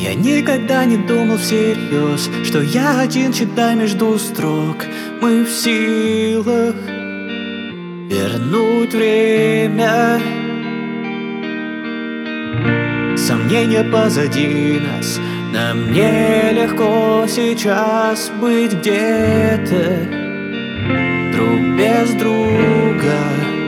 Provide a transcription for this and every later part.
Я никогда не думал всерьез, что я один, читая между строк. Мы в силах вернуть время. Сомнения позади нас, нам нелегко сейчас быть где-то друг без друга.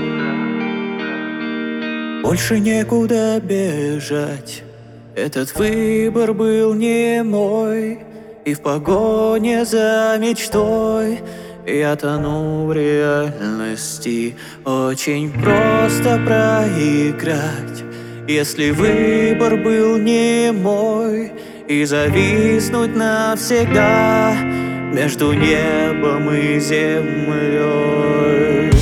Больше некуда бежать, этот выбор был не мой. И в погоне за мечтой я тону в реальности. Очень просто проиграть, если выбор был не мой, и зависнуть навсегда между небом и землей.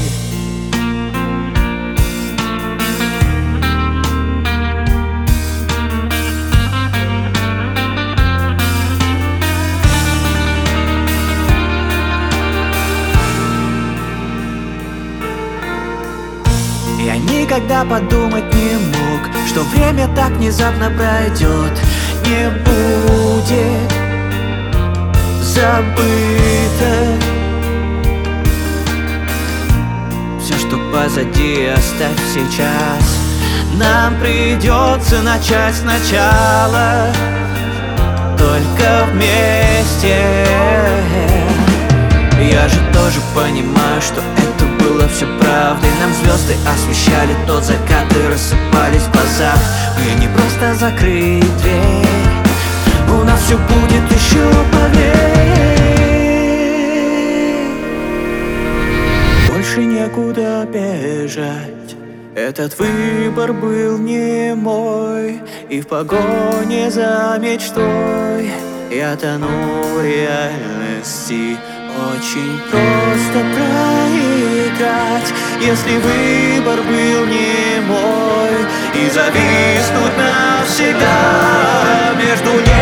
Я никогда подумать не мог, что время так внезапно пройдет, не будет забыто. Все, что позади, оставь сейчас. Нам придется начать сначала, только вместе. Я же тоже понимаю, что это было все правдой. Нам звезды освещали тот закат и рассыпались в глазах. Мне не просто закрыть дверь, у нас все будет еще, поверь. Больше некуда бежать, этот выбор был не мой. И в погоне за мечтой я тону в реальности. Очень просто проиграть, если выбор был не мой, и зависнуть навсегда между ними.